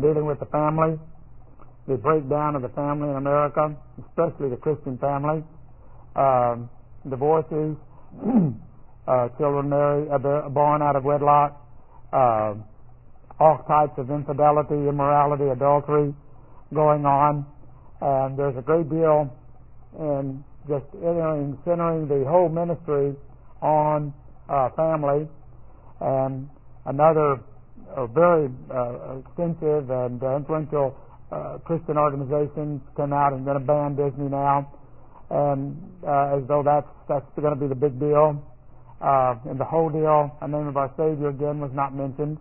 dealing with the family, the breakdown of the family in America, especially the Christian family, divorces, children born out of wedlock, all types of infidelity, immorality, adultery going on. And there's a great deal in just centering the whole ministry on family. And another very extensive and influential Christian organization came out and going to ban Disney now, and as though that's going to be the big deal. In the whole deal, the name of our Savior again was not mentioned.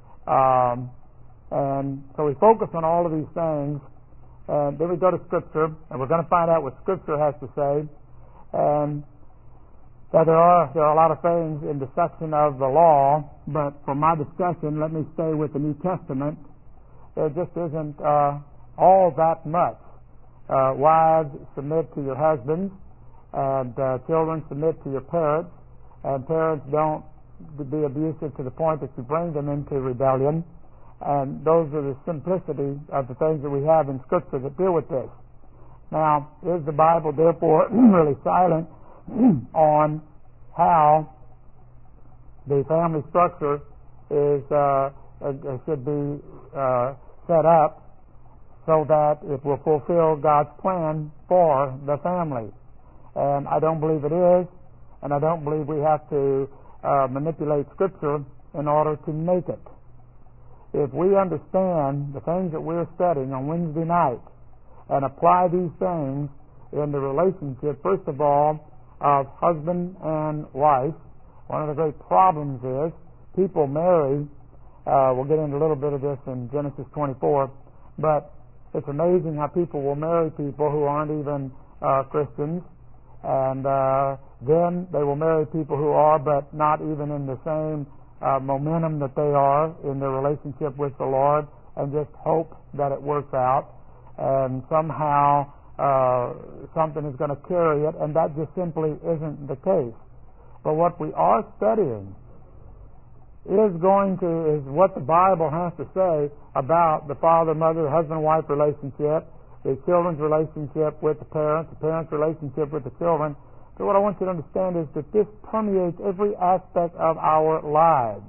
And so we focus on all of these things, and then we go to Scripture, and we're going to find out what Scripture has to say. And that there are a lot of things in the section of the law, but for my discussion, let me stay with the New Testament. There just isn't all that much. Wives, submit to your husbands, and children, submit to your parents, and parents, don't be abusive to the point that you bring them into rebellion. And those are the simplicity of the things that we have in Scripture that deal with this. Now, is the Bible therefore really silent on how the family structure is should be set up so that it will fulfill God's plan for the family? And I don't believe it is, and I don't believe we have to manipulate Scripture in order to make it. If we understand the things that we're studying on Wednesday night and apply these things in the relationship, first of all, of husband and wife, one of the great problems is people marry. We'll get into a little bit of this in Genesis 24, but it's amazing how people will marry people who aren't even Christians, and then they will marry people who are, but not even in the same momentum that they are in their relationship with the Lord, and just hope that it works out, and somehow something is going to carry it, and that just simply isn't the case. But what we are studying is what the Bible has to say about the father-mother, husband-wife relationship, the children's relationship with the parents relationship with the children. So what I want you to understand is that this permeates every aspect of our lives.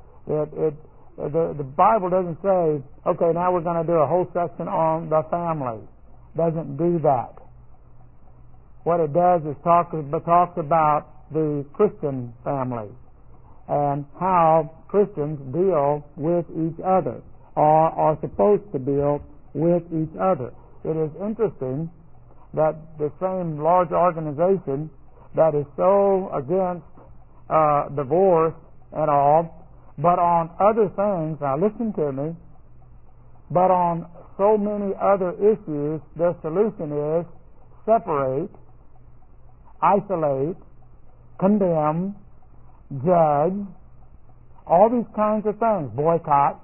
The Bible doesn't say, okay, now we're going to do a whole section on the family. Doesn't do that. What it does is talks about the Christian family and how Christians deal with each other, or are supposed to deal with each other. It is interesting that the same large organization that is so against divorce and all, but on other things, now listen to me, but on so many other issues, their solution is separate, isolate, condemn, judge, all these kinds of things, boycott.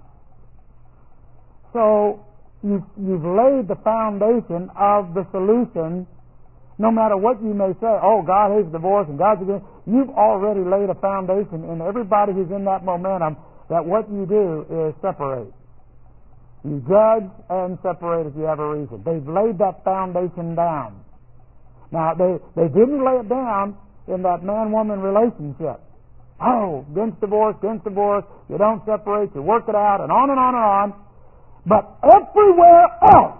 So you've laid the foundation of the solution. No matter what you may say, oh, God hates divorce and God's against, you've already laid a foundation in everybody who's in that momentum that what you do is separate. You judge and separate if you have a reason. They've laid that foundation down. Now, they didn't lay it down in that man-woman relationship. Oh, against divorce, you don't separate, you work it out, and on and on and on. But everywhere else,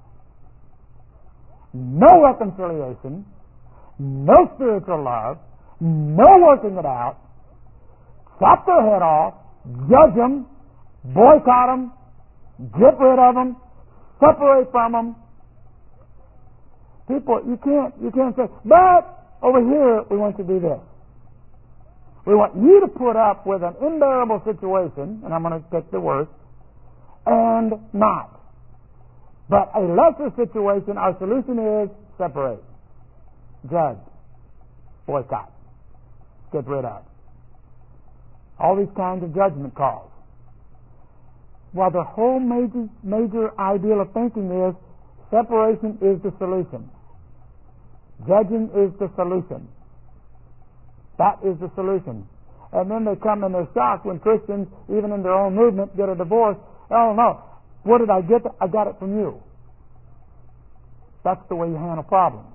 no reconciliation, no spiritual love, no working it out, chop their head off, judge them, boycott them, get rid of them, separate from them. People, you can't say, but over here we want to do this. We want you to put up with an unbearable situation, and I'm going to pick the worst, and not. But a lesser situation, our solution is separate, judge, boycott, get rid of. All these kinds of judgment calls. While the whole major ideal of thinking is separation is the solution. Judging is the solution. That is the solution. And then they come and they're shocked when Christians, even in their own movement, get a divorce. Oh no, Where did I get it? I got it from you. That's the way you handle problems.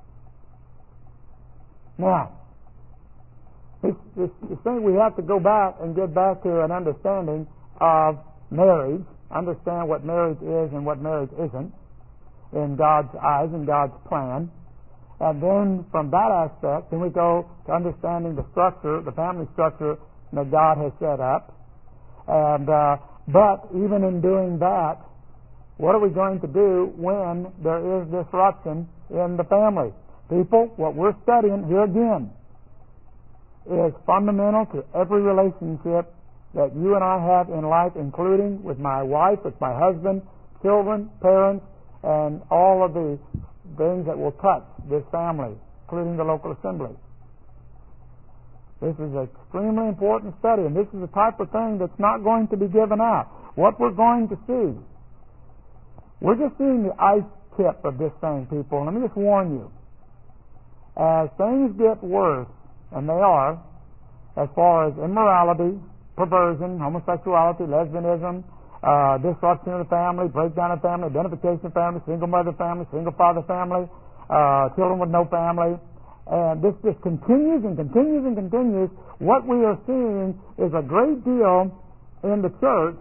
Now, this thing we have to go back and get back to an understanding of marriage, understand what marriage is and what marriage isn't in God's eyes and God's plan. And then from that aspect, then we go to understanding the structure, the family structure that God has set up. And but even in doing that, what are we going to do when there is disruption in the family? People, what we're studying here again is fundamental to every relationship that you and I have in life, including with my wife, with my husband, children, parents, and all of the things that will touch this family, including the local assembly. This is an extremely important study, and this is the type of thing that's not going to be given out. What we're going to see, we're just seeing the ice tip of this thing, people. Let me just warn you. As things get worse, and they are, as far as immorality, perversion, homosexuality, lesbianism, disruption of the family, breakdown of family, identification of family, single mother family, single father family, children with no family, and this just continues and continues and continues. What we are seeing is a great deal in the church,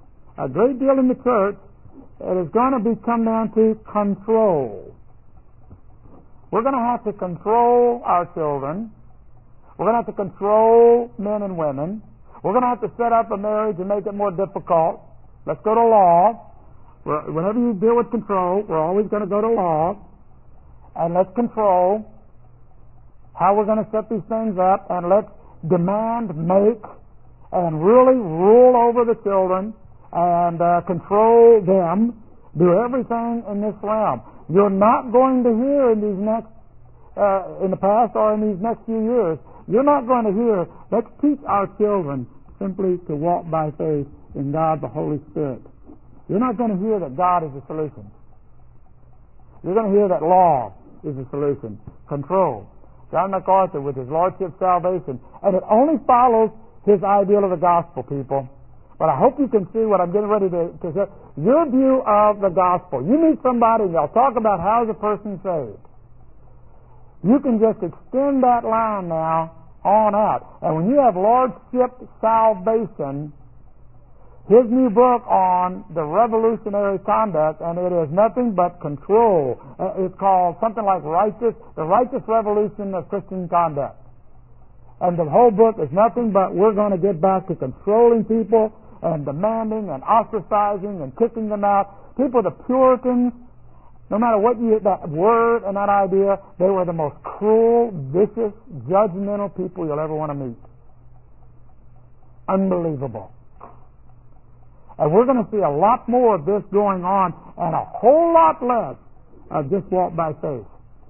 it is going to come down to control. We're going to have to control our children. We're going to have to control men and women. We're going to have to set up a marriage and make it more difficult. Let's go to law. Whenever you deal with control, we're always going to go to law. And let's control how we're going to set these things up, and let's demand, make, and really rule over the children and control them, do everything in this realm. You're not going to hear in these next, in the past or in these next few years, you're not going to hear, let's teach our children simply to walk by faith in God the Holy Spirit. You're not going to hear that God is the solution. You're going to hear that law is the solution. Control. John MacArthur with his Lordship Salvation. And it only follows his ideal of the gospel, people. But I hope you can see what I'm getting ready to say. Your view of the gospel. You meet somebody and they'll talk about how is a person saved. You can just extend that line now on out. And when you have Lordship Salvation, his new book on the revolutionary conduct, and it is nothing but control. It's called something like the righteous revolution of Christian conduct. And the whole book is nothing but we're going to get back to controlling people and demanding and ostracizing and kicking them out. People, the Puritans, no matter what that word and that idea, they were the most cruel, vicious, judgmental people you'll ever want to meet. Unbelievable. And we're going to see a lot more of this going on and a whole lot less of just walk by faith.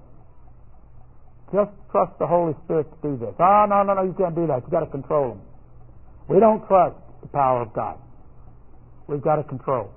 Just trust the Holy Spirit to do this. Oh, no, you can't do that. You've got to control them. We don't trust the power of God. We've got to control.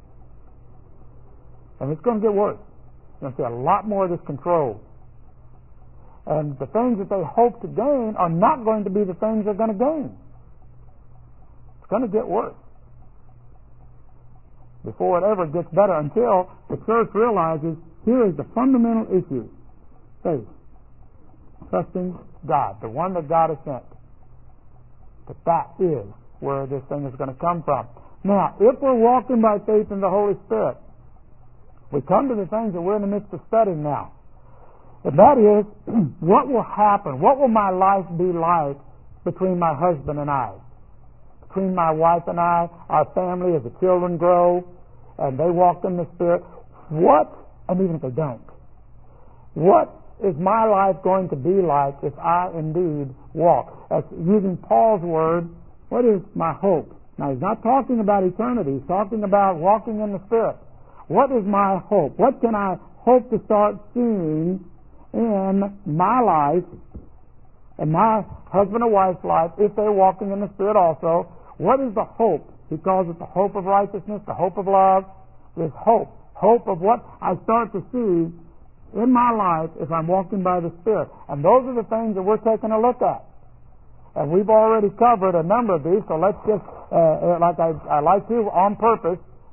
And it's going to get worse. You're going to see a lot more of this control. And the things that they hope to gain are not going to be the things they're going to gain. It's going to get worse before it ever gets better, until the church realizes here is the fundamental issue. Faith. Trusting God, the one that God has sent. That is where this thing is going to come from. Now, if we're walking by faith in the Holy Spirit, we come to the things that we're in the midst of studying now. And that is, what will happen? What will my life be like between my husband and I? Between my wife and I, our family, as the children grow, and they walk in the Spirit. And even if they don't, what is my life going to be like if I indeed walk? As using Paul's word, what is my hope? Now, he's not talking about eternity. He's talking about walking in the Spirit. What is my hope? What can I hope to start seeing in my life, and my husband or wife's life, if they're walking in the Spirit also? What is the hope? He calls it the hope of righteousness, the hope of love. This hope. Hope of what I start to see in my life if I'm walking by the Spirit. And those are the things that we're taking a look at. And we've already covered a number of these, so let's just, like I like to, on purpose,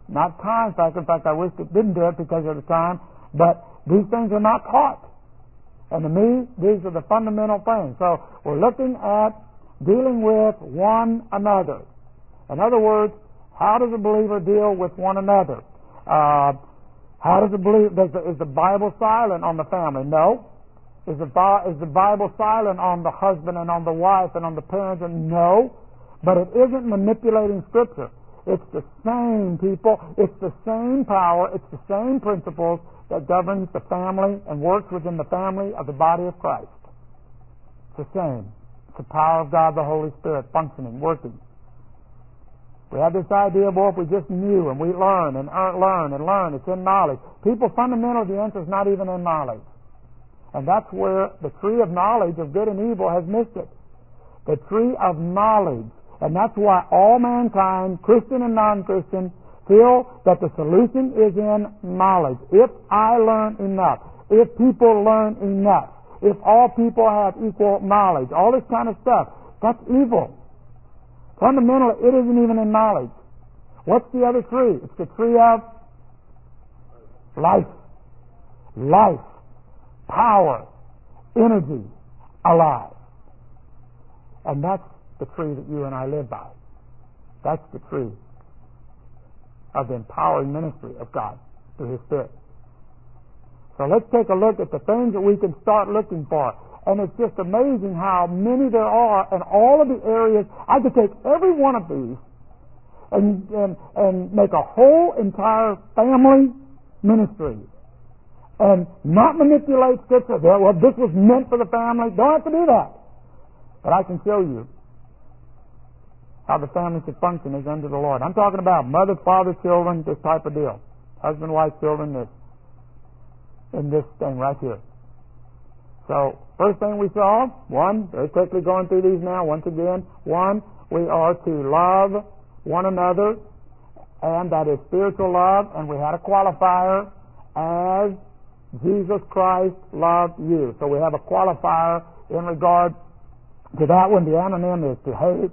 not time factor. In fact, I wish it didn't do it because of the time. But these things are not taught. And to me, these are the fundamental things. So we're looking at dealing with one another. In other words, how does a believer deal with one another? How does a believer? Is the Bible silent on the family? No. Is the Bible silent on the husband and on the wife and on the parents? No. But it isn't manipulating Scripture. It's the same people. It's the same power. It's the same principles that governs the family and works within the family of the body of Christ. It's the same. It's the power of God, the Holy Spirit, functioning, working. We have this idea, boy, if we just knew and we learn and learn, it's in knowledge. People, fundamentally, the answer is not even in knowledge. And that's where the tree of knowledge of good and evil has missed it. The tree of knowledge. And that's why all mankind, Christian and non-Christian, feel that the solution is in knowledge. If I learn enough, if people learn enough, if all people have equal knowledge, all this kind of stuff, that's evil. Fundamentally, it isn't even in knowledge. What's the other tree? It's the tree of life. Life. Power. Energy. Alive. And that's the tree that you and I live by. That's the tree of the empowering ministry of God through His Spirit. So let's take a look at the things that we can start looking for. And it's just amazing how many there are in all of the areas. I could take every one of these and make a whole entire family ministry and not manipulate Scripture. Well, this was meant for the family. Don't have to do that. But I can show you how the family should function as unto the Lord. I'm talking about mother, father, children, this type of deal. Husband, wife, children, this. In this thing right here. So, first thing we saw, one, very quickly going through these now, once again, one, we are to love one another, and that is spiritual love, and we had a qualifier, as Jesus Christ loved you. So we have a qualifier in regard to that one. The anonym is to hate,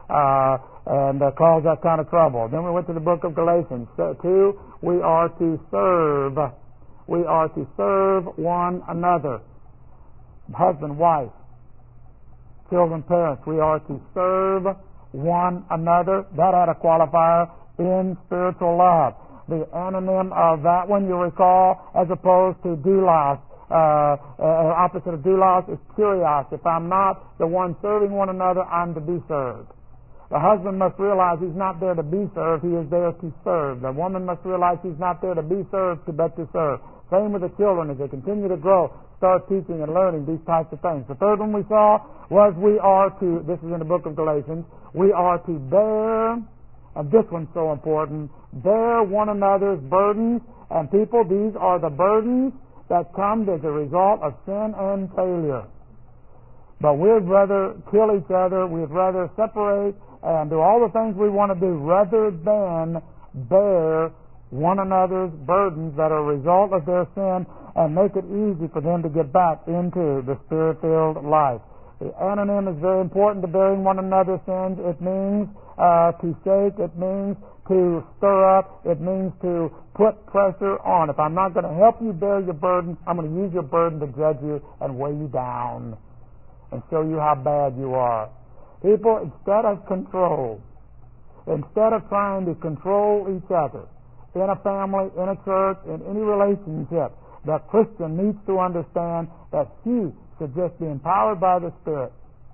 and cause that kind of trouble. Then we went to the book of Galatians. 2, we are to serve. We are to serve one another. Husband, wife, children, parents. We are to serve one another. That had a qualifier in spiritual love. The anonym of that one, you recall, as opposed to doulos. Opposite of doulos is kurios. If I'm not the one serving one another, I'm to be served. The husband must realize he's not there to be served, he is there to serve. The woman must realize she's not there to be served, but to serve. Same with the children as they continue to grow, start teaching and learning these types of things. The third one we saw was we are to, this is in the book of Galatians, we are to bear, and this one's so important, bear one another's burdens. And people, these are the burdens that come as a result of sin and failure. But we'd rather kill each other, we'd rather separate and do all the things we want to do rather than bear one another's burdens that are a result of their sin and make it easy for them to get back into the Spirit-filled life. The anonym is very important to bearing one another's sins. It means to shake. It means to stir up. It means to put pressure on. If I'm not going to help you bear your burden, I'm going to use your burden to judge you and weigh you down and show you how bad you are. People, instead of control, instead of trying to control each other in a family, in a church, in any relationship, the Christian needs to understand that he should just be empowered by the Spirit.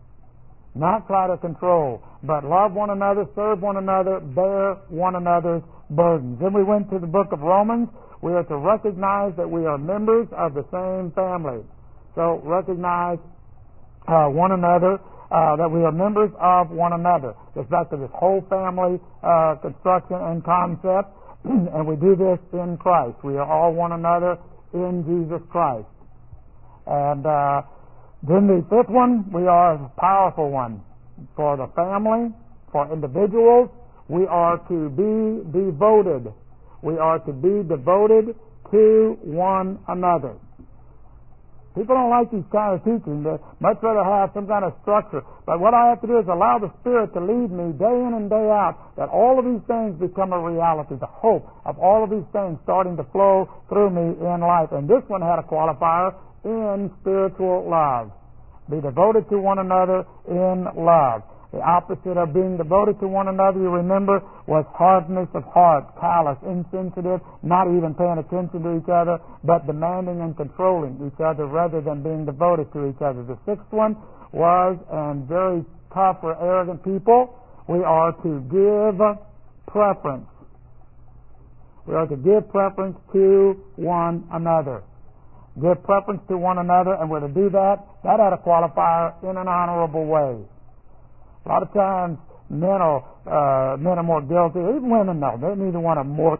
Not try to control, but love one another, serve one another, bear one another's burdens. Then we went to the book of Romans. We are to recognize that we are members of the same family. So recognize one another, that we are members of one another. It's back to this whole family construction and concept, and we do this in Christ. We are all one another in Jesus Christ. And then the fifth one, we are a powerful one. For the family, for individuals, we are to be devoted. We are to be devoted to one another. People don't like these kind of teaching. They much rather have some kind of structure. But what I have to do is allow the Spirit to lead me day in and day out, that all of these things become a reality, the hope of all of these things starting to flow through me in life. And this one had a qualifier, in spiritual love. Be devoted to one another in love. The opposite of being devoted to one another, you remember, was hardness of heart, callous, insensitive, not even paying attention to each other, but demanding and controlling each other rather than being devoted to each other. The sixth one was, and very tough for arrogant people, we are to give preference. We are to give preference to one another. Give preference to one another, and we're to do that. That had a qualifier, in an honorable way. A lot of times, men are more guilty. Even women know. They neither want to more.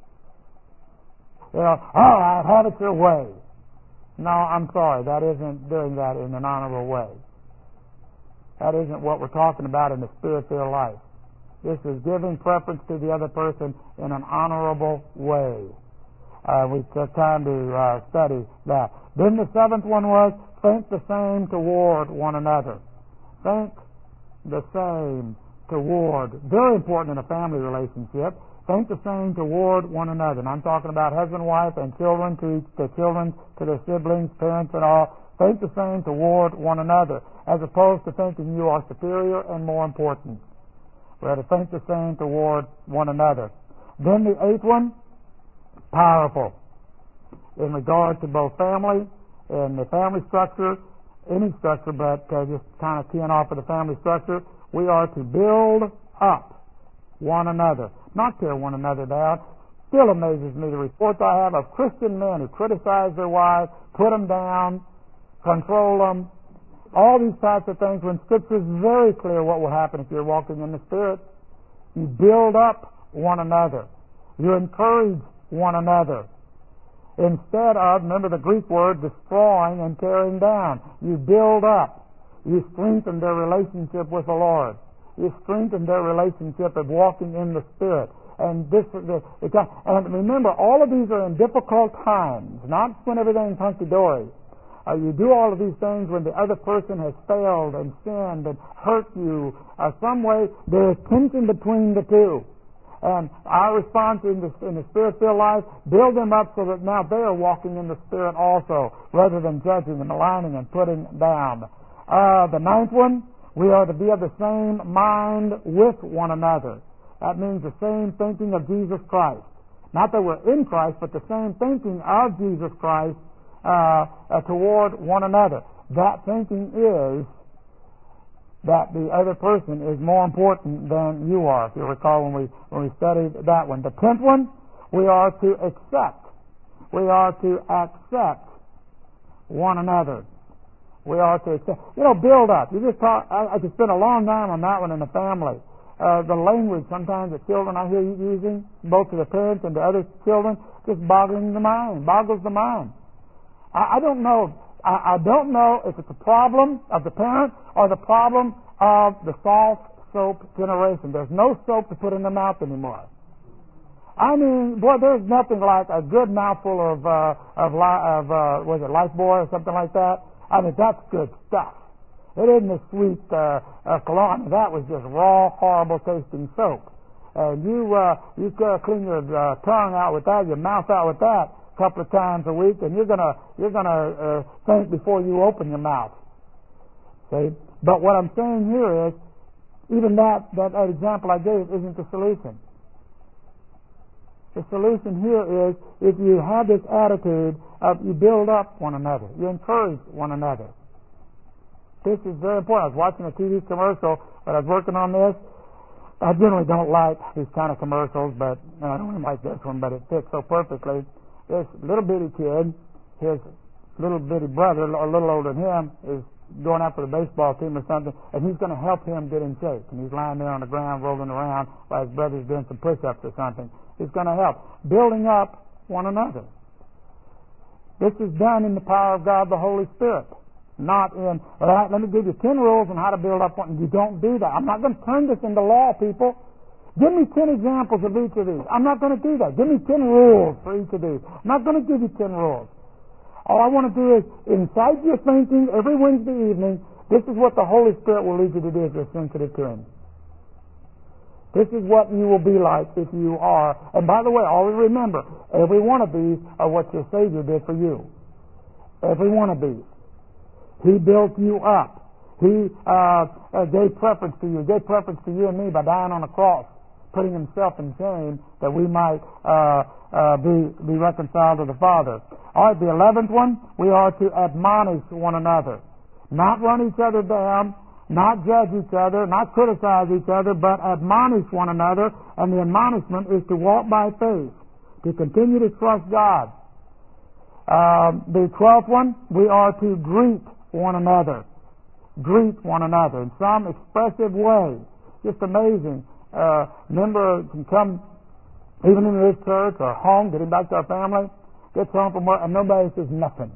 All right, have it your way. No, I'm sorry. That isn't doing that in an honorable way. That isn't what we're talking about in the spirit-filled life. This is giving preference to the other person in an honorable way. We took time to study that. Then the seventh one was, think the same toward one another. Think the same toward, very important in a family relationship, think the same toward one another. And I'm talking about husband, wife, and children to their siblings, parents, and all. Think the same toward one another, as opposed to thinking you are superior and more important. We're to think the same toward one another. Then the eighth one, powerful. In regard to both family and the family structure, any structure, but just kind of keying off of the family structure, we are to build up one another, not tear one another down. Still amazes me the reports I have of Christian men who criticize their wives, put them down, control them, all these types of things, when Scripture is very clear what will happen if you're walking in the Spirit. You build up one another. You encourage one another. Instead of, remember the Greek word, destroying and tearing down. You build up. You strengthen their relationship with the Lord. You strengthen their relationship of walking in the Spirit. And and remember, all of these are in difficult times, not when everything's hunky-dory. You do all of these things when the other person has failed and sinned and hurt you. Some way, there is tension between the two. And our response in the Spirit-filled life, build them up so that now they are walking in the Spirit also, rather than judging and maligning and putting down. The ninth one, we are to be of the same mind with one another. That means the same thinking of Jesus Christ. Not that we're in Christ, but the same thinking of Jesus Christ toward one another. That thinking is that the other person is more important than you are. If you recall when we studied that one. The 10th one, we are to accept. We are to accept one another. We are to accept. Build up. You just talk. I could spend a long time on that one in the family. The language sometimes that children I hear you using, both to the parents and to other children, just boggles the mind. I don't know. I don't know if it's a problem of the parent or the problem of the soft soap generation. There's no soap to put in the mouth anymore. I mean, boy, there's nothing like a good mouthful of was it Lifebuoy or something like that? I mean, that's good stuff. It isn't a sweet cologne. That was just raw, horrible tasting soap. And you clean your tongue out with that, your mouth out with that couple of times a week, and you're gonna think before you open your mouth. See? But what I'm saying here is, even that example I gave isn't the solution. The solution here is, if you have this attitude of you build up one another, you encourage one another. This is very important. I was watching a TV commercial when I was working on this. I generally don't like these kind of commercials, but I don't even like this one, but it fits so perfectly. This little bitty kid, his little bitty brother, a little older than him, is going out for the baseball team or something, and he's going to help him get in shape. And he's lying there on the ground rolling around while his brother's doing some push-ups or something. He's going to help. Building up one another. This is done in the power of God, the Holy Spirit. Not in, let me give you 10 rules on how to build up one. You don't do that. I'm not going to turn this into law, people. Give me 10 examples of each of these. I'm not going to do that. Give me 10 rules for each of these. I'm not going to give you 10 rules. All I want to do is, inside your thinking, every Wednesday evening, this is what the Holy Spirit will lead you to do if you're sensitive to Him. This is what you will be like if you are. And by the way, always remember, every one of these are what your Savior did for you. Every one of these. He built you up. He gave preference to you. Gave preference to you and me by dying on a cross, putting Himself in shame that we might be reconciled to the Father. All right, the 11th one, we are to admonish one another. Not run each other down, not judge each other, not criticize each other, but admonish one another. And the admonishment is to walk by faith, to continue to trust God. The 12th one, we are to greet one another. Greet one another in some expressive way. Just amazing. Member can come even into this church or home, getting back to our family, gets home from work, and nobody says nothing.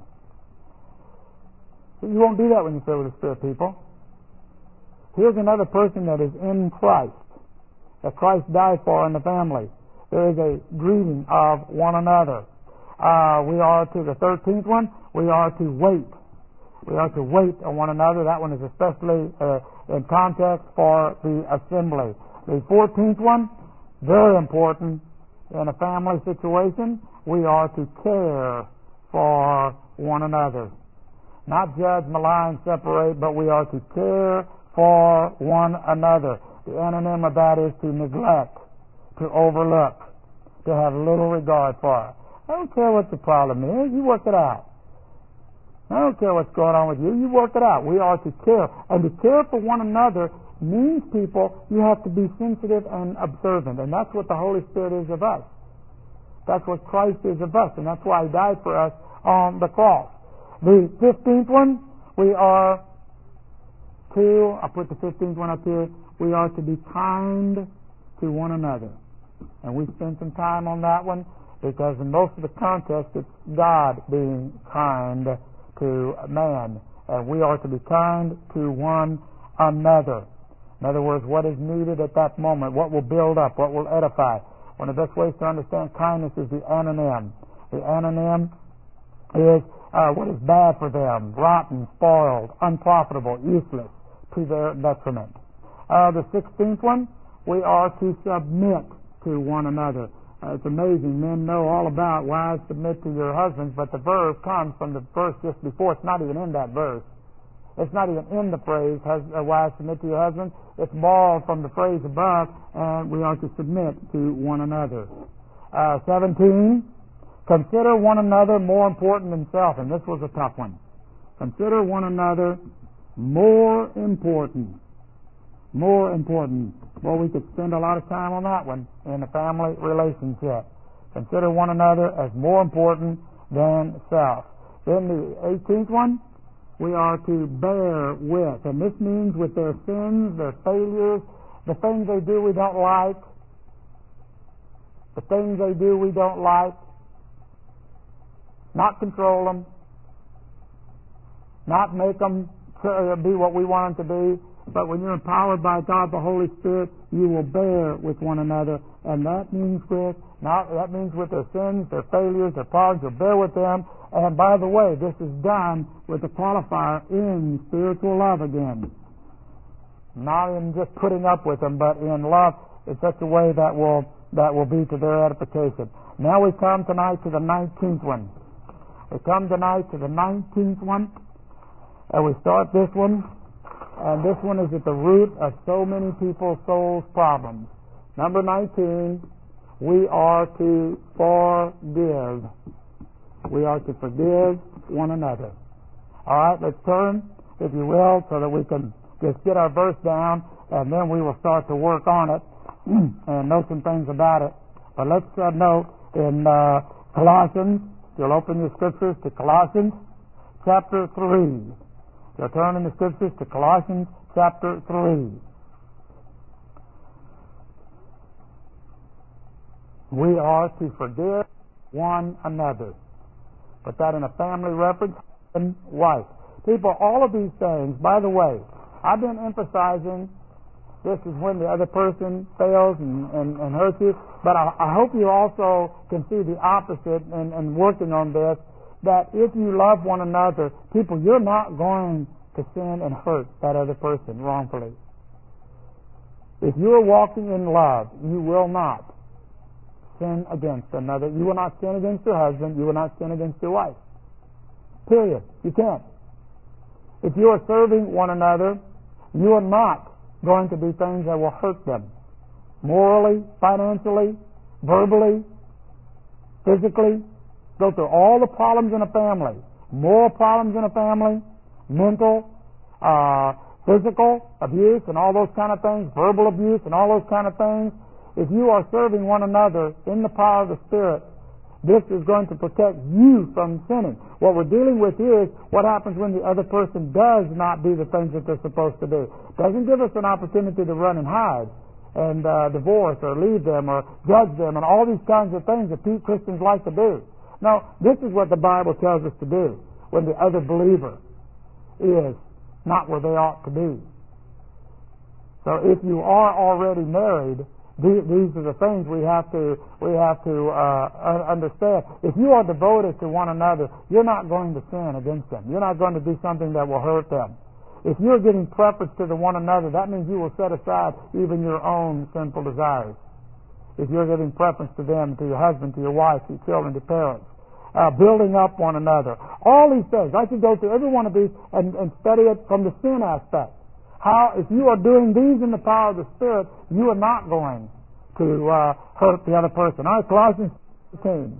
You won't do that when you fill with the Spirit, people. Here's another person that is in Christ, that Christ died for in the family. There is a greeting of one another. We are to the 13th one, we are to wait. We are to wait on one another. That one is especially in context for the assembly. The 14th one, very important in a family situation, we are to care for one another. Not judge, malign, separate, but we are to care for one another. The antonym of that is to neglect, to overlook, to have little regard for. I don't care what the problem is, you work it out. I don't care what's going on with you, you work it out. We are to care. And to care for one another means, people, you have to be sensitive and observant. And that's what the Holy Spirit is of us. That's what Christ is of us. And that's why He died for us on the cross. The 15th one, we are to, I'll put the 15th one up here, we are to be kind to one another. And we spent some time on that one because in most of the context it's God being kind to man. And we are to be kind to one another. In other words, what is needed at that moment, what will build up, what will edify. One of the best ways to understand kindness is the anonym. The anonym is what is bad for them, rotten, spoiled, unprofitable, useless, to their detriment. The 16th one, we are to submit to one another. It's amazing. Men know all about wives submit to your husbands, but the verb comes from the verse just before. It's not even in that verse. It's not even in the phrase, wives submit to your husbands. It's borrowed from the phrase above, and we are to submit to one another. 17, consider one another more important than self, and this was a tough one. Consider one another more important. More important. Well, we could spend a lot of time on that one in a family relationship. Consider one another as more important than self. Then the 18th one, we are to bear with. And this means with their sins, their failures, the things they do we don't like, the things they do we don't like, not control them, not make them be what we want them to be, but when you're empowered by God the Holy Spirit, you will bear with one another, and that means with their sins, their failures, their problems. You'll bear with them, and by the way, this is done with the qualifier in spiritual love again, not in just putting up with them, but in love in such a way that will be to their edification. Now we come tonight to the 19th one. We come tonight to the 19th one, and we start this one. And this one is at the root of so many people's souls' problems. Number 19, we are to forgive. We are to forgive one another. All right, let's turn, if you will, so that we can just get our verse down, and then we will start to work on it and know some things about it. But let's note in Colossians, you'll open your scriptures to Colossians chapter 3. So turn in the scriptures to Colossians chapter 3. We are to forgive one another. Put that in a family reference, and wife. People, all of these things, by the way, I've been emphasizing this is when the other person fails and hurts you, but I hope you also can see the opposite and working on this that if you love one another, people, you're not going to sin and hurt that other person wrongfully. If you are walking in love, you will not sin against another. You will not sin against your husband. You will not sin against your wife. Period. You can't. If you are serving one another, you are not going to do things that will hurt them. Morally, financially, verbally, physically. Go through all the problems in a family. Moral problems in a family, mental, physical abuse and all those kind of things, verbal abuse and all those kind of things. If you are serving one another in the power of the Spirit, this is going to protect you from sinning. What we're dealing with here is what happens when the other person does not do the things that they're supposed to do. Doesn't give us an opportunity to run and hide and divorce or leave them or judge them and all these kinds of things that Christians like to do. No, this is what the Bible tells us to do when the other believer is not where they ought to be. So if you are already married, these are the things we have to understand. If you are devoted to one another, you're not going to sin against them. You're not going to do something that will hurt them. If you're giving preference to the one another, that means you will set aside even your own sinful desires. If you're giving preference to them, to your husband, to your wife, to your children, to parents, building up one another, all these things. I could go through every one of these and study it from the sin aspect. How, if you are doing these in the power of the Spirit, you are not going to hurt the other person. All right, Colossians 15.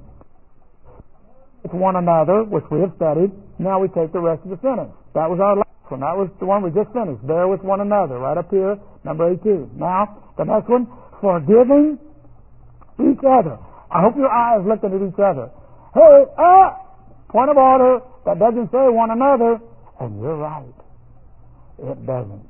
It's one another, which we have studied. Now we take the rest of the sentence. That was our last one. That was the one we just finished. Bear with one another, right up here, number 18. Now, the next one, forgiving each other. I hope your eye is looking at each other. Hey, point of order, that doesn't say one another. And you're right. It doesn't.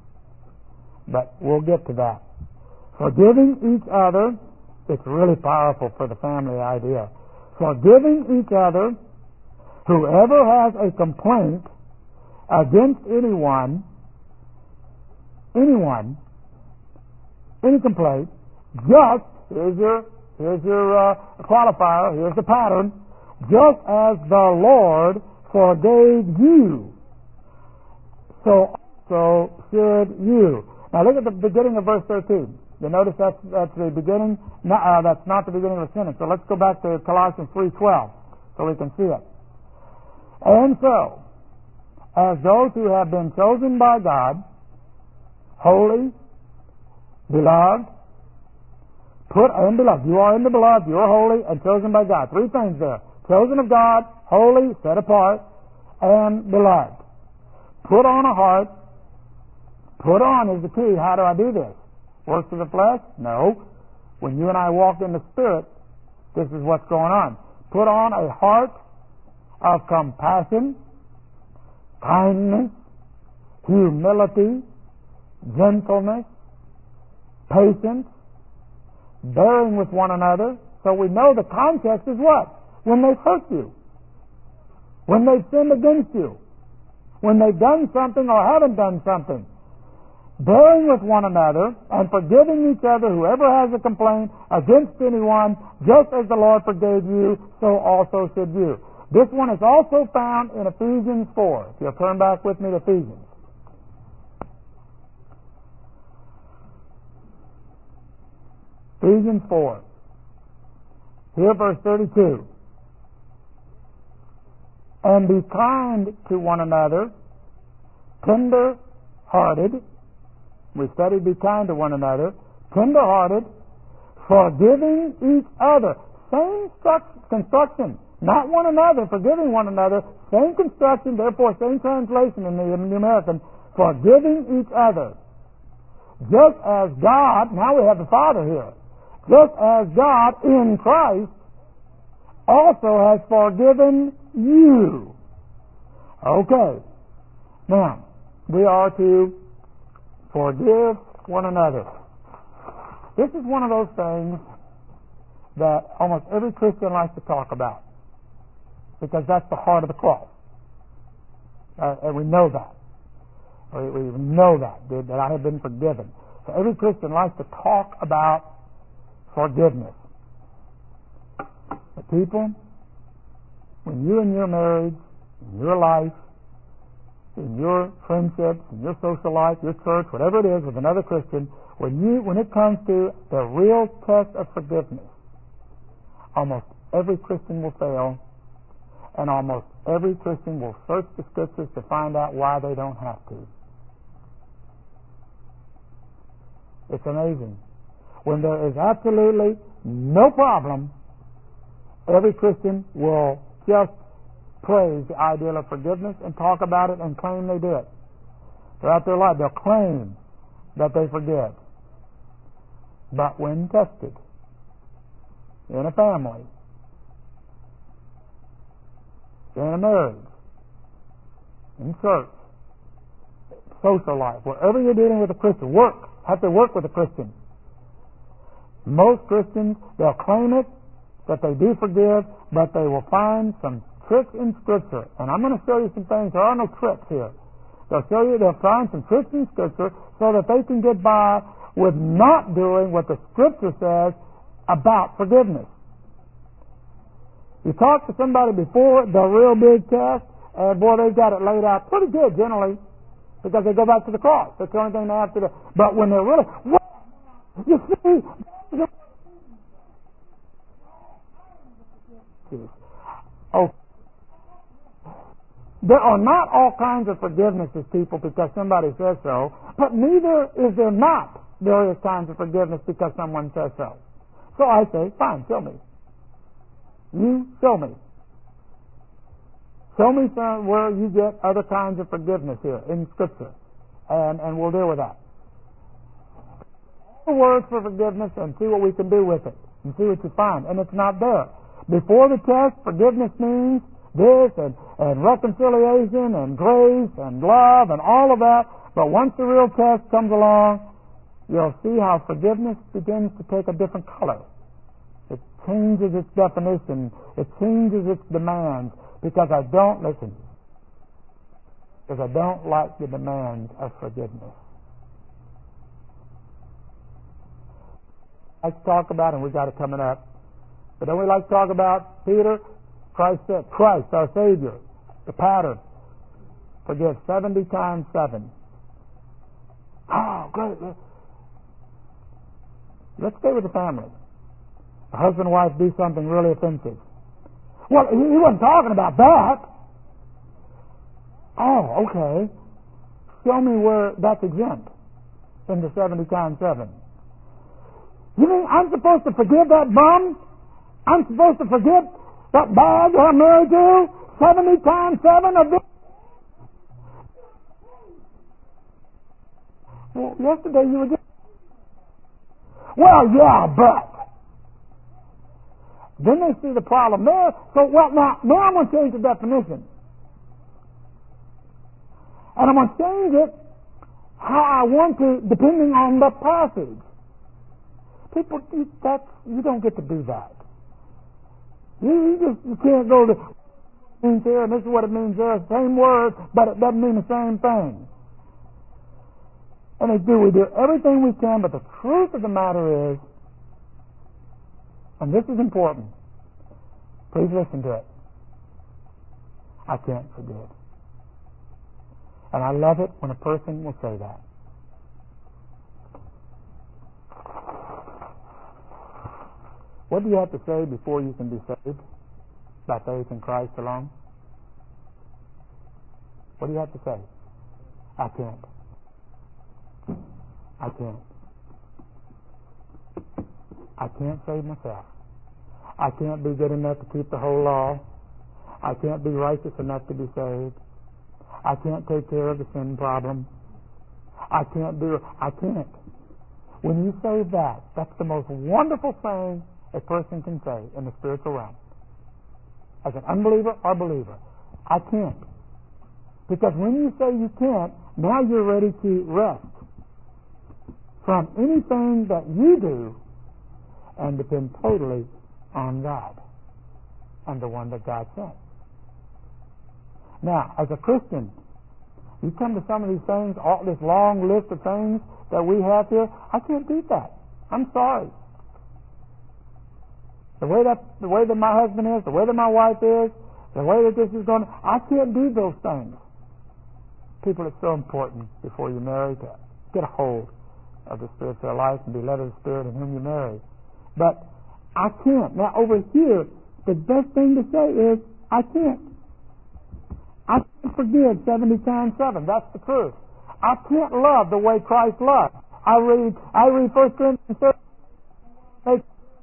But we'll get to that. Forgiving each other, it's really powerful for the family idea. Forgiving each other, whoever has a complaint against anyone, any complaint, just, here's your qualifier, here's the pattern, just as the Lord forgave you, so should you. Now look at the beginning of verse 13. You notice that's the beginning, that's not the beginning of the sentence. So let's go back to Colossians 3:12 so we can see it. And so, as those who have been chosen by God, holy, beloved, beloved. You are in the beloved, you are holy, and chosen by God. Three things there. Chosen of God, holy, set apart, and beloved. Put on a heart. Put on is the key. How do I do this? Works of the flesh? No. When you and I walk in the Spirit, this is what's going on. Put on a heart of compassion, kindness, humility, gentleness, patience, bearing with one another. So we know the context is what? When they've hurt you. When they've sinned against you. When they've done something or haven't done something. Bearing with one another and forgiving each other, whoever has a complaint against anyone, just as the Lord forgave you, so also should you. This one is also found in Ephesians 4. If you'll turn back with me to Ephesians. Ephesians 4. Here, verse 32. And be kind to one another, tender-hearted. We studied be kind to one another, tender-hearted, forgiving each other. Same construction. Not one another, forgiving one another. Same construction, therefore same translation in the American. Forgiving each other. Just as God, now we have the Father here. Just as God in Christ also has forgiven you. Okay. Now, we are to forgive one another. This is one of those things that almost every Christian likes to talk about, because that's the heart of the cross. And we know that. We know that I have been forgiven. So every Christian likes to talk about forgiveness. The people when you in your marriage, in your life, in your friendships, in your social life, your church, whatever it is with another Christian, when it comes to the real test of forgiveness, almost every Christian will fail, and almost every Christian will search the Scriptures to find out why they don't have to. It's amazing. When there is absolutely no problem, every Christian will just praise the ideal of forgiveness and talk about it and claim they do it. Throughout their life, they'll claim that they forgive. But when tested in a family, in a marriage, in church, social life, wherever you're dealing with a Christian, have to work with a Christian. Most Christians, they'll claim it, that they do forgive, but they will find some tricks in Scripture. And I'm going to show you some things. There are no tricks here. They'll find some tricks in Scripture so that they can get by with not doing what the Scripture says about forgiveness. You talk to somebody before the real big test, and boy, they've got it laid out pretty good generally, because they go back to the cross. That's the only thing they have to do. But when they're really, you see, there are not all kinds of forgivenesses, people, because somebody says so, but neither is there not various kinds of forgiveness because someone says so. So I say, fine, show me. You show me. Show me where you get other kinds of forgiveness here in Scripture, and we'll deal with that. The words for forgiveness and see what we can do with it, and see what you find. And it's not there. Before the test, forgiveness means this and reconciliation and grace and love and all of that. But once the real test comes along, you'll see how forgiveness begins to take a different color. It changes its definition. It changes its demands. Because I don't like the demands of forgiveness. I like to talk about, and we got it coming up, but don't we like to talk about Peter? Christ said, Christ, our Savior, the pattern, forgive 70 times 7. Oh, great. Let's stay with the family. A husband and wife do something really offensive. Well, he wasn't talking about that. Oh, okay. Show me where that's exempt in the 70 times 7. You mean I'm supposed to forgive that bum? I'm supposed to forgive that bag I'm married to 70 times 7 of this? Well, yesterday you were just... Well, yeah, but... Then they see the problem there. So, well, now I'm going to change the definition. And I'm going to change it how I want to, depending on the passage. People, you don't get to do that. You can't go to means here, and this is what it means there. Same word, but it doesn't mean the same thing. And we do everything we can, but the truth of the matter is, and this is important, please listen to it, I can't forgive. And I love it when a person will say that. What do you have to say before you can be saved? By faith in Christ alone? What do you have to say? I can't. I can't. I can't save myself. I can't be good enough to keep the whole law. I can't be righteous enough to be saved. I can't take care of the sin problem. I can't. When you say that, that's the most wonderful thing a person can say in the spiritual realm. As an unbeliever or believer, I can't. Because when you say you can't, now you're ready to rest from anything that you do and depend totally on God and the one that God sent. Now, as a Christian, you come to some of these things, all this long list of things that we have here, I can't beat that. I'm sorry. The way that my husband is, the way that my wife is, The way that this is going, I can't do those things. People, it's so important before you marry to get a hold of the spiritual life and be led of the Spirit in whom you marry. But I can't. Now over here, the best thing to say is, I can't. I can't forgive 70 times 7. That's the truth. I can't love the way Christ loved. I read 1 Corinthians 13.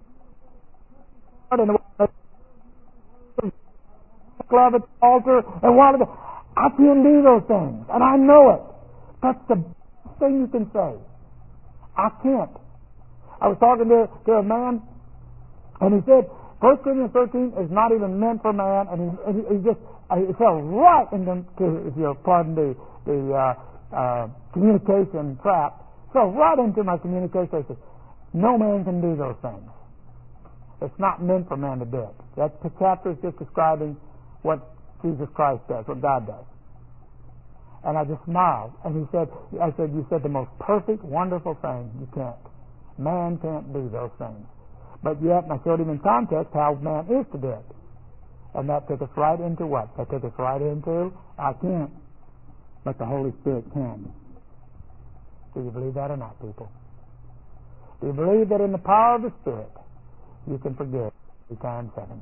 Love at the altar and one of the, I can't do those things, and I know it. That's the best thing you can say. I can't. I was talking to a man, and he said 1 Corinthians 13 is not even meant for man, and he just it fell right into, if you'll pardon the communication trap, fell right into my communication. He said, no man can do those things. It's not meant for man to do it. That chapter is just describing what Jesus Christ does, what God does. And I just smiled. And I said, you said the most perfect, wonderful thing. You can't. Man can't do those things. But yet, and I showed him in context how man is to do it. And that took us right into what? That took us right into, I can't, but the Holy Spirit can. Do you believe that or not, people? Do you believe that in the power of the Spirit, you can forgive 3 times 7?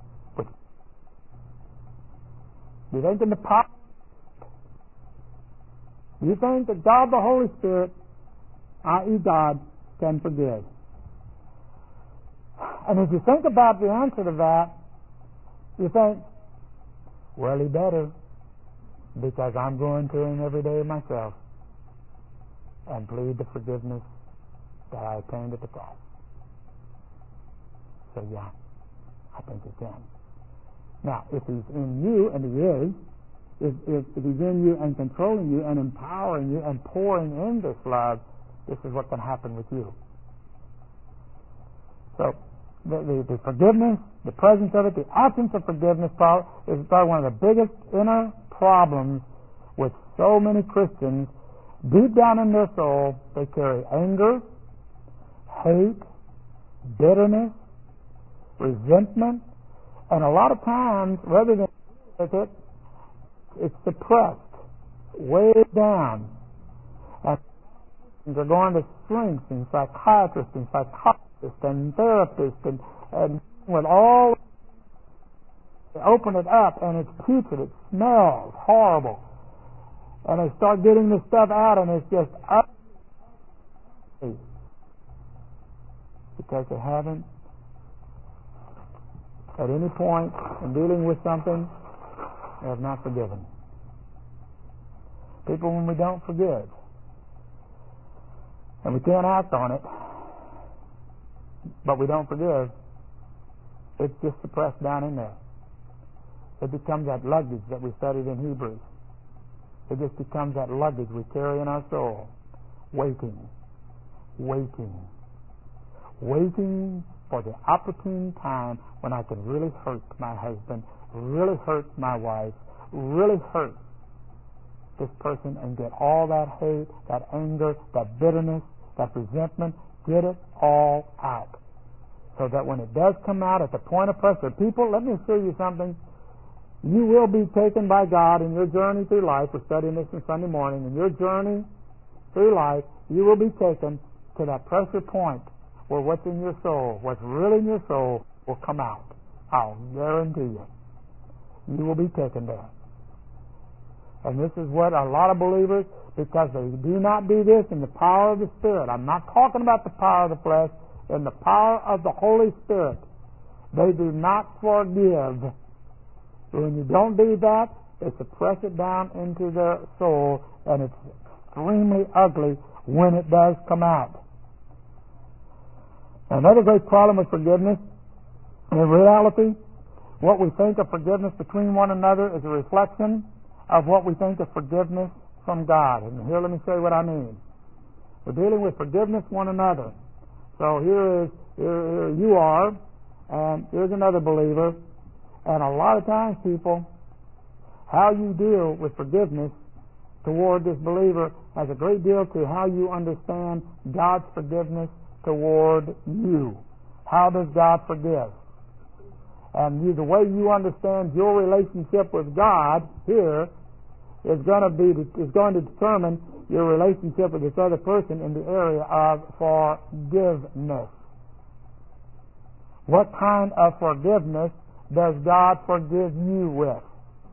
Do you think in the power? Do you think that God the Holy Spirit, i.e. God, can forgive? And if you think about the answer to that, you think, well, he better, because I'm going to him every day myself and plead the forgiveness that I obtained at the cross. So yeah, I think he can. Now, if he's in you, and he is, if he's in you and controlling you and empowering you and pouring in this love, this is what can happen with you. So, the forgiveness, the presence of it, the absence of forgiveness is probably one of the biggest inner problems with so many Christians. Deep down in their soul, they carry anger, hate, bitterness, resentment, and a lot of times, rather than with it, it's suppressed, way down. And they're going to strengths and psychiatrists and psychologists and therapists and with all, they open it up and it's putrid, it smells horrible. And they start getting this stuff out and it's just ugly. Because they haven't at any point in dealing with something, they have not forgiven. People, when we don't forgive, and we can't act on it, but we don't forgive, it's just suppressed down in there. It becomes that luggage that we studied in Hebrews. It just becomes that luggage we carry in our soul, waiting for the opportune time when I can really hurt my husband, really hurt my wife, really hurt this person and get all that hate, that anger, that bitterness, that resentment, get it all out. So that when it does come out at the point of pressure, people, let me assure you something, you will be taken by God in your journey through life. We're studying this on Sunday morning. In your journey through life, you will be taken to that pressure point where what's in your soul, what's really in your soul, will come out. I'll guarantee you. You will be taken there. And this is what a lot of believers, because they do not do this in the power of the Spirit. I'm not talking about the power of the flesh. In the power of the Holy Spirit, they do not forgive. When you don't do that, they suppress it down into their soul, and it's extremely ugly when it does come out. Another great problem with forgiveness, in reality, what we think of forgiveness between one another is a reflection of what we think of forgiveness from God. And here, let me show you what I mean. We're dealing with forgiveness one another. So here you are, and here's another believer. And a lot of times, people, how you deal with forgiveness toward this believer has a great deal to how you understand God's forgiveness toward you. How does God forgive? And the way you understand your relationship with God here is going to determine your relationship with this other person in the area of forgiveness. What kind of forgiveness does God forgive you with?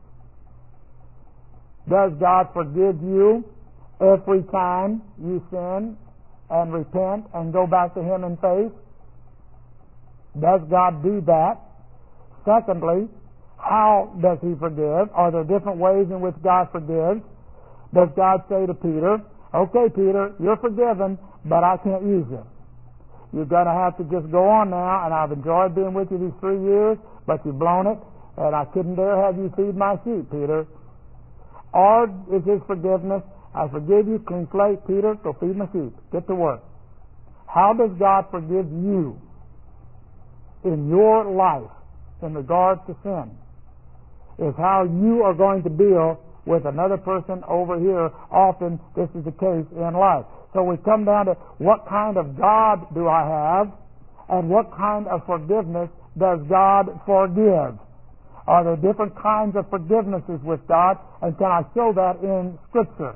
Does God forgive you every time you sin and repent and go back to Him in faith? Does God do that? Secondly, how does He forgive? Are there different ways in which God forgives? Does God say to Peter, okay, Peter, you're forgiven, but I can't use you. You're going to have to just go on now, and I've enjoyed being with you these 3 years, but you've blown it, and I couldn't dare have you feed my sheep, Peter. Or is His forgiveness, I forgive you, clean slate, Peter, go feed my sheep. Get to work. How does God forgive you in your life in regard to sin? Is how you are going to deal with another person over here. Often this is the case in life. So we come down to what kind of God do I have, and what kind of forgiveness does God forgive? Are there different kinds of forgivenesses with God, and can I show that in Scripture?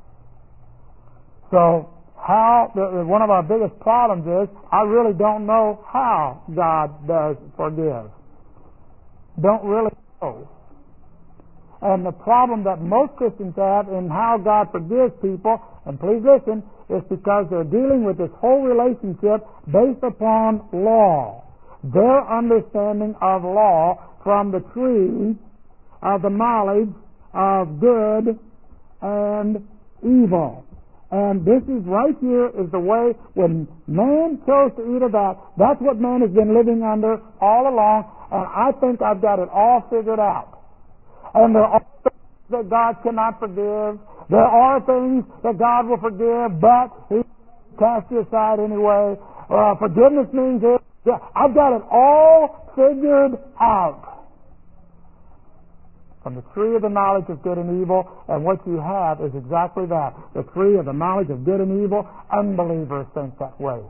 So, one of our biggest problems is I really don't know how God does forgive. Don't really know. And the problem that most Christians have in how God forgives people, and please listen, is because they're dealing with this whole relationship based upon law. Their understanding of law from the tree of the knowledge of good and evil. And this is right here is the way when man chose to eat of that, that's what man has been living under all along, and I think I've got it all figured out. And there are things that God cannot forgive. There are things that God will forgive, but He casts you aside anyway. Forgiveness means it. I've got it all figured out. From the tree of the knowledge of good and evil, and what you have is exactly that. The tree of the knowledge of good and evil, unbelievers think that way.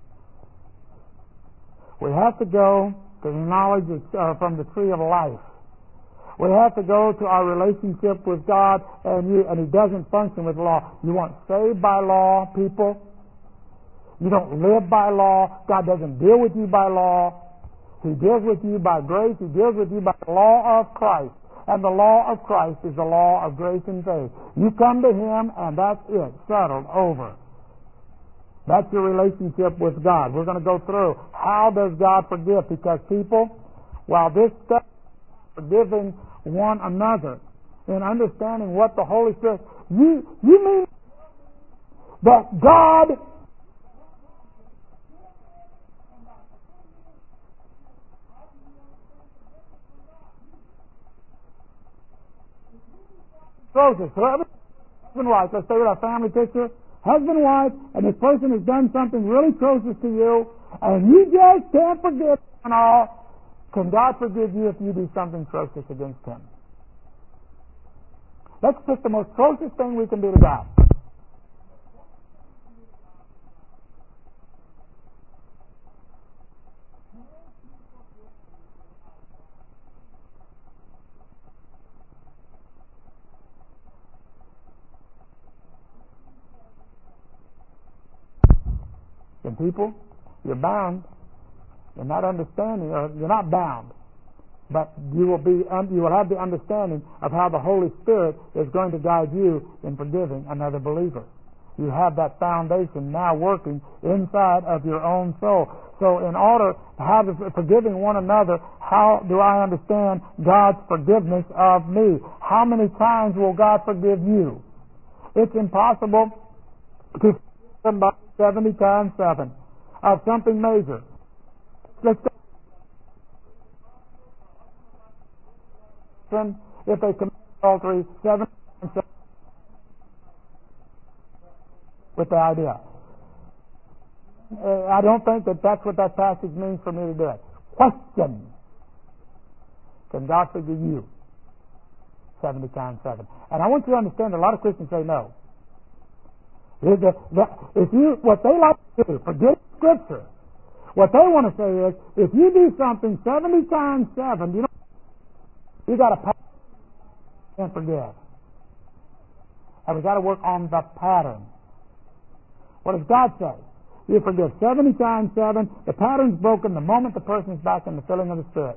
We have to go to the knowledge from the tree of life. We have to go to our relationship with God, and He doesn't function with law. You weren't saved by law, people. You don't live by law. God doesn't deal with you by law. He deals with you by grace. He deals with you by the law of Christ. And the law of Christ is the law of grace and faith. You come to Him, and that's it. Settled, over. That's your relationship with God. We're going to go through how does God forgive? Because people, while this stuff is forgiving one another and understanding what the Holy Spirit, you mean that God atrocious. Husband and wife, let's say with our family picture, husband and wife, and this person has done something really atrocious to you, and you just can't forgive and all. Can God forgive you if you do something atrocious against Him? Let's pick the most atrocious thing we can do to God. And people, you're bound. You're not understanding, or you're not bound, but you will have the understanding of how the Holy Spirit is going to guide you in forgiving another believer. You have that foundation now working inside of your own soul. So in order to have forgiving one another, how do I understand God's forgiveness of me? How many times will God forgive you? It's impossible to forgive somebody 70 times 7 of something major. Let's go. If they commit adultery 7 times 7 with the idea. I don't think that that's what that passage means for me to do it. Question. Can God forgive you 70 times 7? And I want you to understand that a lot of Christians say no. If what they like to do, forget Scripture. What they want to say is, if you do something 70 times 7, you got to pay and forgive. And we've got to work on the pattern. What does God say? You forgive 70 times 7, the pattern's broken the moment the person is back in the filling of the Spirit.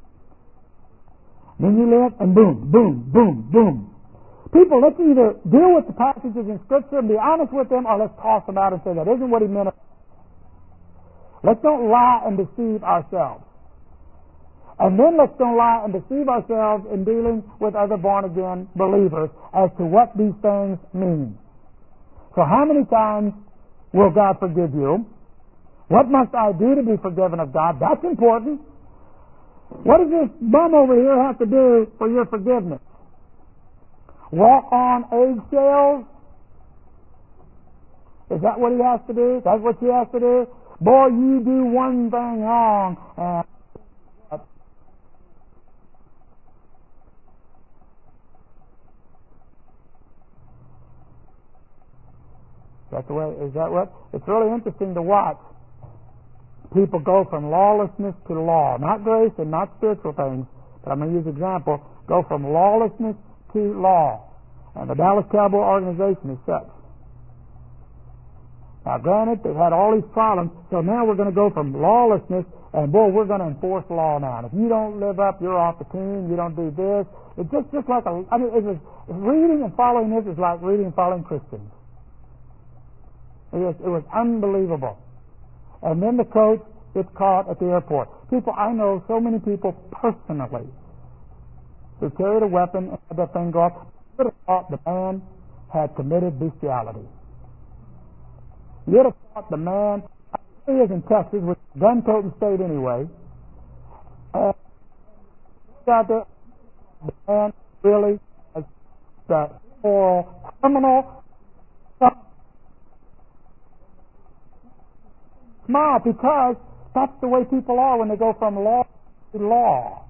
Then you live, and boom, boom, boom, boom. People, let's either deal with the passages in Scripture and be honest with them, or let's toss them out and say that isn't what he meant. Let's don't lie and deceive ourselves. And then let's don't lie and deceive ourselves in dealing with other born-again believers as to what these things mean. So how many times will God forgive you? What must I do to be forgiven of God? That's important. What does this bum over here have to do for your forgiveness? Walk on eggshells? Is that what he has to do? That's what she has to do? Boy, you do one thing wrong and that's the way. Is that what? It's really interesting to watch people go from lawlessness to law. Not grace and not spiritual things, but I'm going to use an example. Go from lawlessness to law. And the Dallas Cowboy organization is such. Now granted, they've had all these problems, so now we're going to go from lawlessness, and boy, we're going to enforce law now. And if you don't live up, you're off the team, you don't do this. It's just like reading and following this is like reading and following Christians. It was unbelievable. And then the coach gets caught at the airport. People, I know so many people personally who carried a weapon and had that thing go off. You would have thought the man had committed bestiality. You would have thought the man, he is in Texas, which is a gun-toting state anyway, and out there, the man really is the moral criminal. Smile, because that's the way people are when they go from law to law.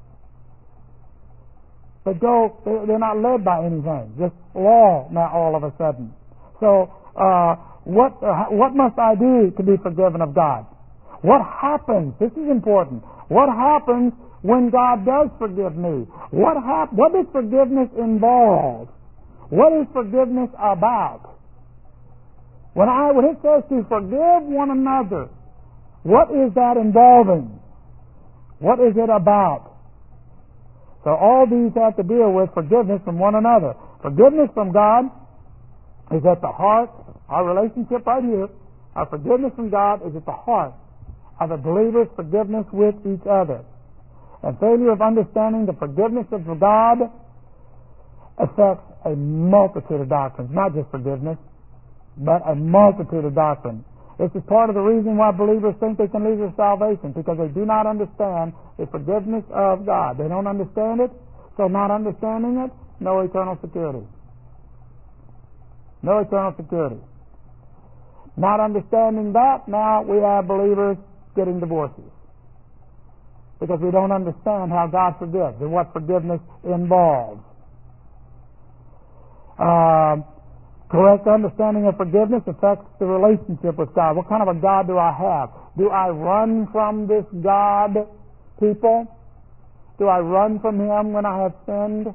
They're not led by anything, just law now all of a sudden. So, what must I do to be forgiven of God? What happens? This is important. What happens when God does forgive me? What does forgiveness involve? What is forgiveness about? When it says to forgive one another, what is that involving? What is it about? So all these have to deal with forgiveness from one another. Forgiveness from God is at the heart. Our relationship right here, our forgiveness from God is at the heart of a believer's forgiveness with each other. And failure of understanding the forgiveness of God affects a multitude of doctrines, not just forgiveness, but a multitude of doctrines. This is part of the reason why believers think they can lose their salvation, because they do not understand the forgiveness of God. They don't understand it, so not understanding it, no eternal security. No eternal security. Not understanding that, now we have believers getting divorces, because we don't understand how God forgives and what forgiveness involves. Correct understanding of forgiveness affects the relationship with God. What kind of a God do I have? Do I run from this God, people? Do I run from Him when I have sinned?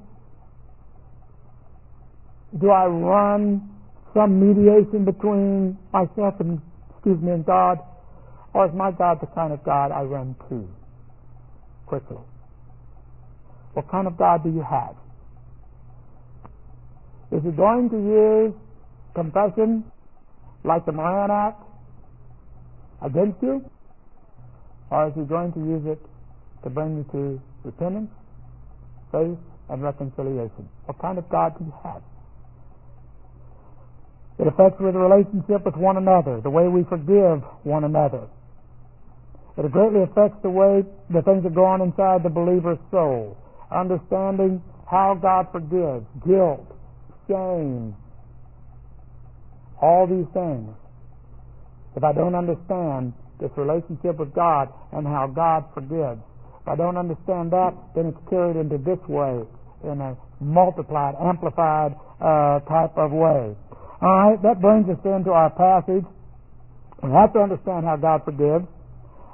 Do I run some mediation between myself and God? Or is my God the kind of God I run to quickly? What kind of God do you have? Is He going to use confession like the Moran Act against you? Or is He going to use it to bring you to repentance, faith, and reconciliation? What kind of God do you have? It affects the relationship with one another, the way we forgive one another. It greatly affects the way the things that go on inside the believer's soul. Understanding how God forgives, guilt, shame, all these things. If I don't understand this relationship with God and how God forgives, if I don't understand that, then it's carried into this way, in a multiplied, amplified type of way. All right, that brings us into our passage. We have to understand how God forgives.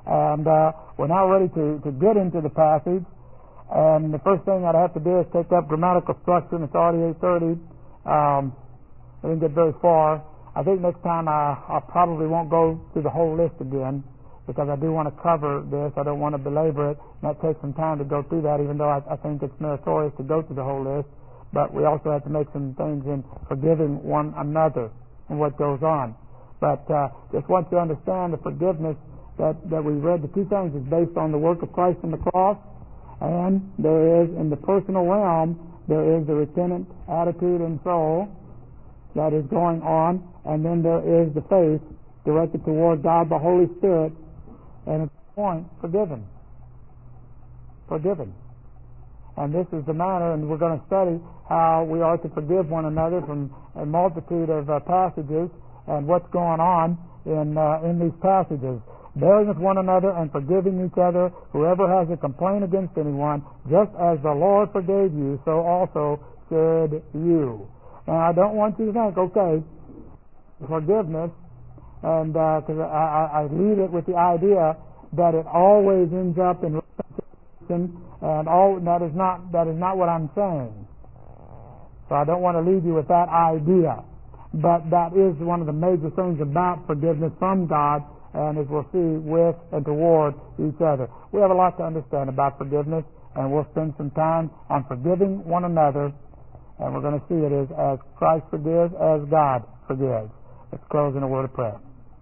And we're now ready to get into the passage. And the first thing I'd have to do is take up grammatical structure, and it's already 8:30. I didn't get very far. I think next time I probably won't go through the whole list again, because I do want to cover this. I don't want to belabor it. And that takes some time to go through that, even though I think it's meritorious to go through the whole list. But we also have to make some things in forgiving one another and what goes on. But just want you to understand the forgiveness that we read. The two things is based on the work of Christ on the cross, and there is, in the personal realm, there is the repentant attitude and soul that is going on, and then there is the faith directed toward God the Holy Spirit, and at the point, forgiven. Forgiven. And this is the manner, and we're going to study how we are to forgive one another from a multitude of passages and what's going on in these passages. Bearing with one another and forgiving each other, whoever has a complaint against anyone, just as the Lord forgave you, so also should you. Now, I don't want you to think, okay, forgiveness, and because I lead it with the idea that it always ends up in reconciliation, and that is not what I'm saying. So I don't want to lead you with that idea, but that is one of the major things about forgiveness from God, and as we'll see, with and toward each other. We have a lot to understand about forgiveness, and we'll spend some time on forgiving one another, and we're going to see it as Christ forgives, as God forgives. Let's close in a word of prayer.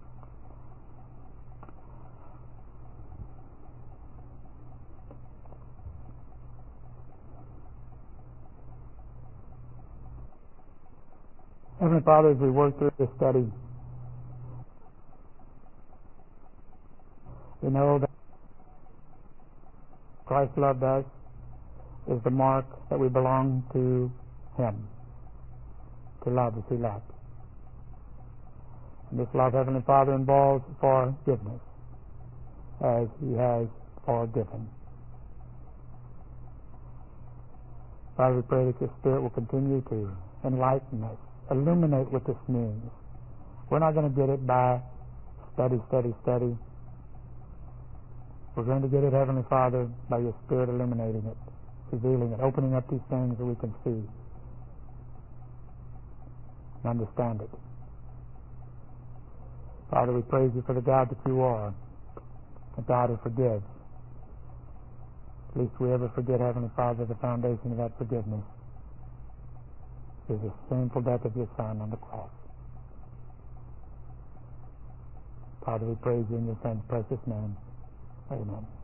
Heavenly Father, as we work through this study, we know that Christ loved us is the mark that we belong to Him, to love as He loved. And this love, Heavenly Father, involves forgiveness, as He has forgiven. Father, we pray that Your Spirit will continue to enlighten us, illuminate what this means. We're not going to get it by study. We're going to get it, Heavenly Father, by Your Spirit illuminating it, revealing it, opening up these things that we can see and understand it. Father, we praise You for the God that You are, the God who forgives. Least we ever forget, Heavenly Father, the foundation of that forgiveness is the sinful death of Your Son on the cross. Father, we praise You in Your Son's precious name. Amen.